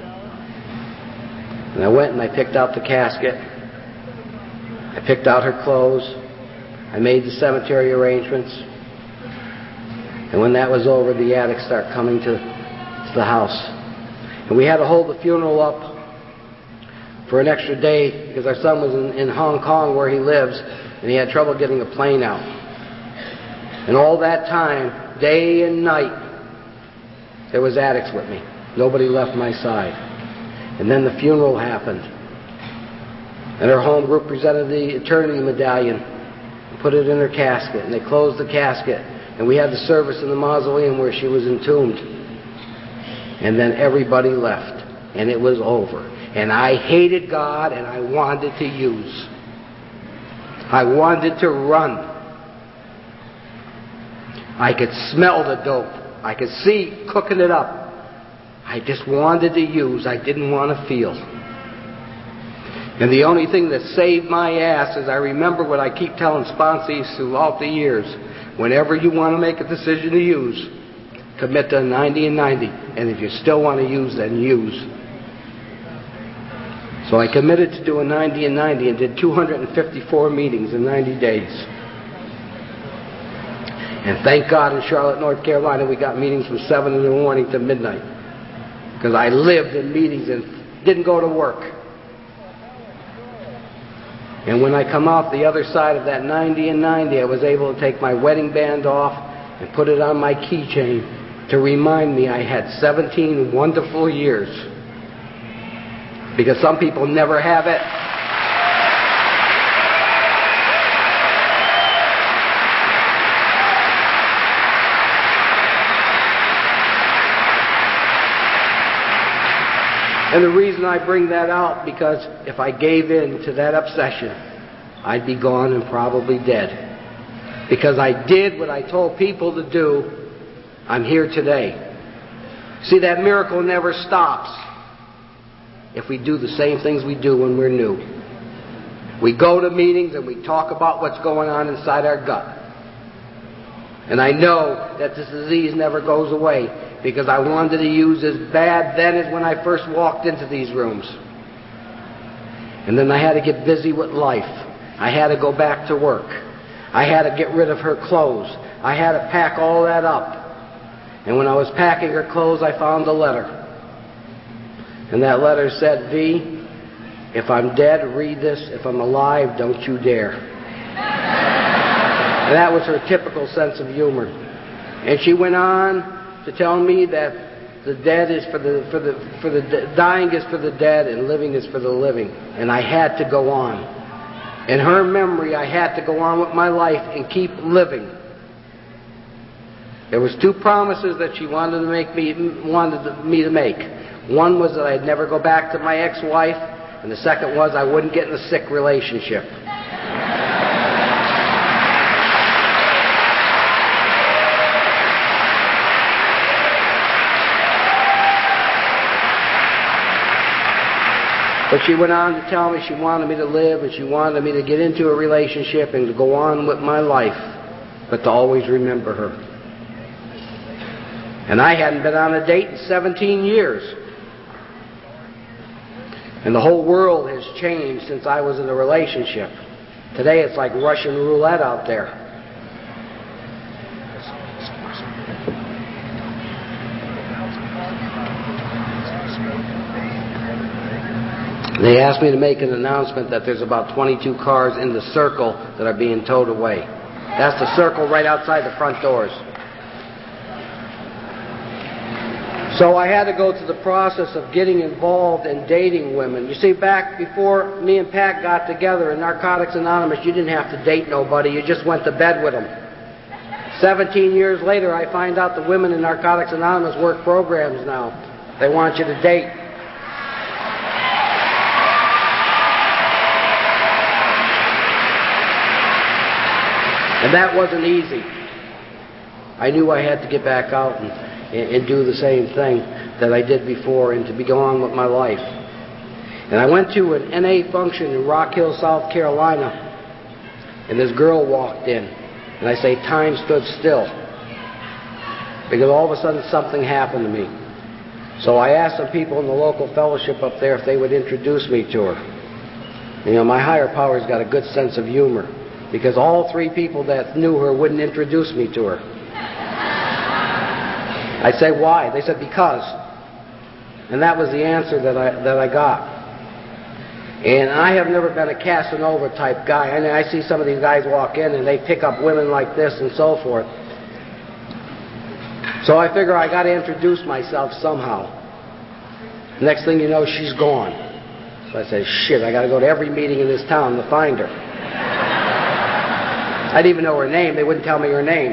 And I went and I picked out the casket. I picked out her clothes. I made the cemetery arrangements. And when that was over, the addicts started coming to, to the house. And we had to hold the funeral up for an extra day because our son was in, in Hong Kong where he lives, and he had trouble getting a plane out. And all that time, day and night, there was addicts with me. Nobody left my side. And then the funeral happened. And her home group presented the eternity medallion and put it in her casket. And they closed the casket. And we had the service in the mausoleum where she was entombed. And then everybody left. And it was over. And I hated God and I wanted to use. I wanted to run. I could smell the dope. I could see cooking it up. I just wanted to use. I didn't want to feel. And the only thing that saved my ass is I remember what I keep telling sponsees throughout the years. Whenever you want to make a decision to use, commit to ninety and ninety. And if you still want to use, then use. So I committed to do a ninety and ninety and did two hundred fifty-four meetings in ninety days. And thank God in Charlotte, North Carolina, we got meetings from seven in the morning to midnight. Because I lived in meetings and didn't go to work. And when I come out the other side of that ninety and ninety, I was able to take my wedding band off and put it on my keychain to remind me I had seventeen wonderful years. Because some people never have it. And the reason I bring that out, because if I gave in to that obsession, I'd be gone and probably dead. Because I did what I told people to do, I'm here today. See, that miracle never stops if we do the same things we do when we're new. We go to meetings and we talk about what's going on inside our gut. And I know that this disease never goes away, because I wanted to use as bad then as when I first walked into these rooms. And then I had to get busy with life. I had to go back to work. I had to get rid of her clothes. I had to pack all that up. And when I was packing her clothes, I found a letter. And that letter said, "V, if I'm dead, read this. If I'm alive, don't you dare." And that was her typical sense of humor. And she went on to tell me that the dead is for the for the for the dying is for the dead and living is for the living. And I had to go on. In her memory, I had to go on with my life and keep living. There was two promises that she wanted to make me wanted me to make. One was that I'd never go back to my ex-wife, and the second was I wouldn't get in a sick relationship. But she went on to tell me she wanted me to live and she wanted me to get into a relationship and to go on with my life, but to always remember her. And I hadn't been on a date in seventeen years. And the whole world has changed since I was in a relationship. Today it's like Russian roulette out there. They asked me to make an announcement that there's about twenty-two cars in the circle that are being towed away. That's the circle right outside the front doors. So I had to go through the process of getting involved in dating women. You see, back before me and Pat got together in Narcotics Anonymous, you didn't have to date nobody. You just went to bed with them. Seventeen years later, I find out the women in Narcotics Anonymous work programs now. They want you to date. And that wasn't easy. I knew I had to get back out and, and, and do the same thing. that I did before and to be going on with my life. And I went to an N A function in Rock Hill, South Carolina, and this girl walked in. And I say, time stood still. Because all of a sudden something happened to me. So I asked some people in the local fellowship up there if they would introduce me to her. You know, my higher power's got a good sense of humor. Because all three people that knew her wouldn't introduce me to her. I say, why? They said, because. And that was the answer that I, that I got. And I have never been a Casanova type guy. And I see some of these guys walk in and they pick up women like this and so forth. So I figure I got to introduce myself somehow. Next thing you know, she's gone. So I say, shit, I got to go to every meeting in this town to find her. I didn't even know her name. They wouldn't tell me her name.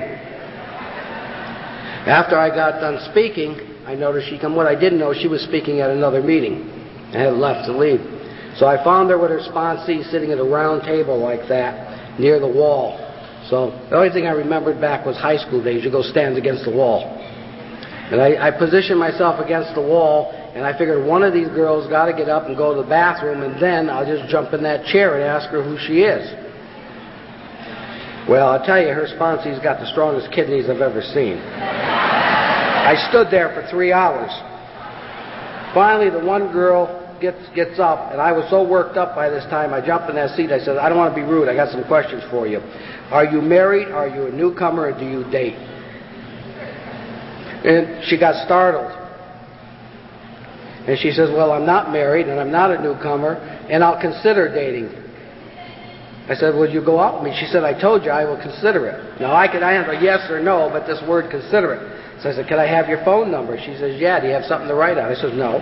After I got done speaking, I noticed she come. What I didn't know, she was speaking at another meeting. I had left to leave. So I found her with her sponsee sitting at a round table like that near the wall. So the only thing I remembered back was high school days. You go stand against the wall. And I, I positioned myself against the wall, and I figured one of these girls got to get up and go to the bathroom, and then I'll just jump in that chair and ask her who she is. Well, I'll tell you, her sponsee's got the strongest kidneys I've ever seen. I stood there for three hours. Finally, the one girl gets gets up, and I was so worked up by this time, I jumped in that seat. I said, I don't want to be rude. I got some questions for you. Are you married? Are you a newcomer? Or do you date? And she got startled. And she says, well, I'm not married, and I'm not a newcomer, and I'll consider dating. I said, would you go out with me? She said, I told you I will consider it. Now, I could answer yes or no, but this word consider it. So I said, can I have your phone number? She says, yeah, do you have something to write on? I said, no.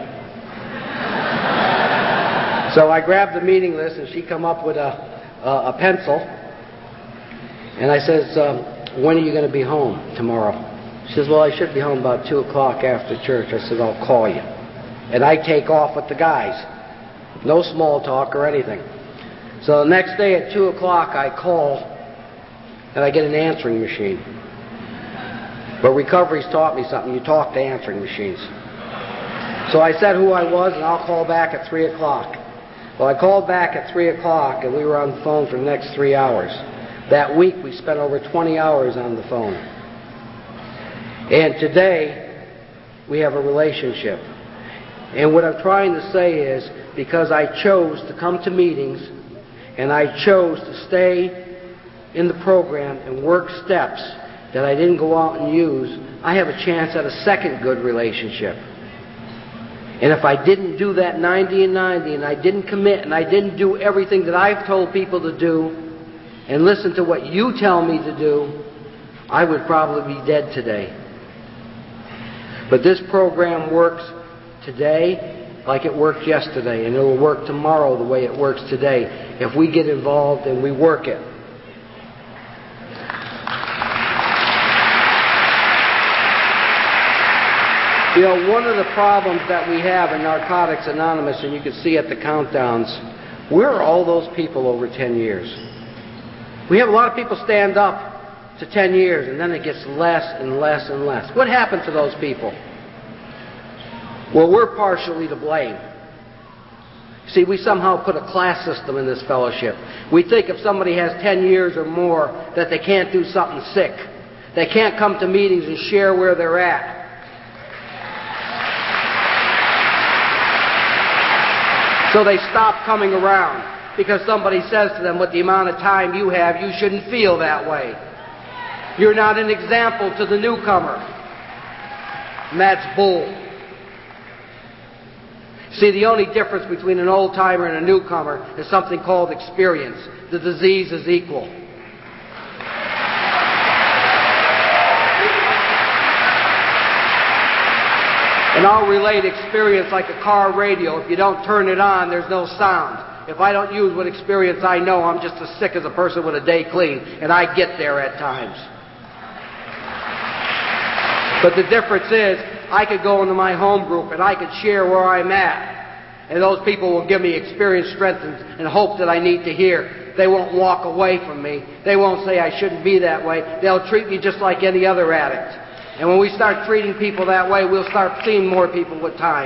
So I grabbed the meeting list, and she come up with a, a, a pencil. And I says, um, when are you going to be home tomorrow? She says, well, I should be home about two o'clock after church. I said, I'll call you. And I take off with the guys. No small talk or anything. So the next day at two o'clock, I call, and I get an answering machine. But recovery's taught me something. You talk to answering machines. So I said who I was, and I'll call back at three o'clock. Well, I called back at three o'clock, and we were on the phone for the next three hours. That week, we spent over twenty hours on the phone. And today, we have a relationship. And what I'm trying to say is, because I chose to come to meetings, and I chose to stay in the program and work steps that I didn't go out and use, I have a chance at a second good relationship. And if I didn't do that ninety and ninety, and I didn't commit, and I didn't do everything that I've told people to do, and listen to what you tell me to do, I would probably be dead today. But this program works today like it worked yesterday, and it will work tomorrow the way it works today if we get involved and we work it. You know, one of the problems that we have in Narcotics Anonymous, and you can see at the countdowns, where are all those people over ten years? We have a lot of people stand up to ten years, and then it gets less and less and less. What happened to those people? Well, we're partially to blame. See, we somehow put a class system in this fellowship. We think if somebody has ten years or more that they can't do something sick. They can't come to meetings and share where they're at. So they stop coming around because somebody says to them, with the amount of time you have, you shouldn't feel that way. You're not an example to the newcomer. And that's bull. See, the only difference between an old-timer and a newcomer is something called experience. The disease is equal. And I'll relate experience like a car radio. If you don't turn it on, there's no sound. If I don't use what experience I know, I'm just as sick as a person with a day clean. And I get there at times. But the difference is, I could go into my home group and I could share where I'm at. And those people will give me experience, strength, and, and hope that I need to hear. They won't walk away from me. They won't say I shouldn't be that way. They'll treat me just like any other addict. And when we start treating people that way, we'll start seeing more people with time.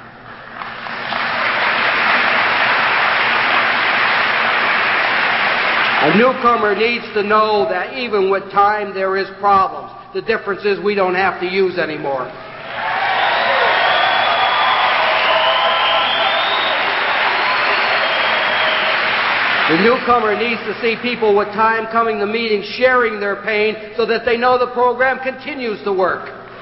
A newcomer needs to know that even with time there is problems. The difference is we don't have to use anymore. The newcomer needs to see people with time coming to meetings, sharing their pain, so that they know the program continues to work.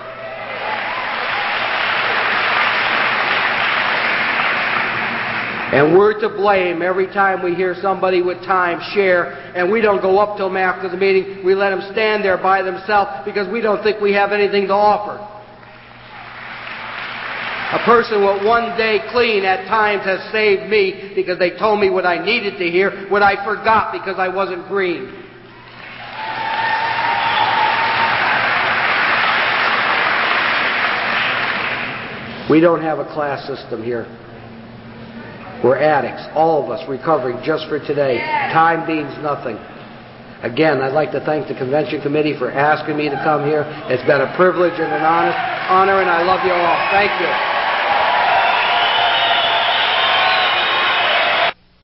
And we're to blame every time we hear somebody with time share, and we don't go up to them after the meeting. We let them stand there by themselves because we don't think we have anything to offer. A person with one day clean at times has saved me because they told me what I needed to hear, what I forgot because I wasn't green. We don't have a class system here. We're addicts, all of us, recovering just for today. Time means nothing. Again, I'd like to thank the Convention Committee for asking me to come here. It's been a privilege and an honor, and I love you all. Thank you.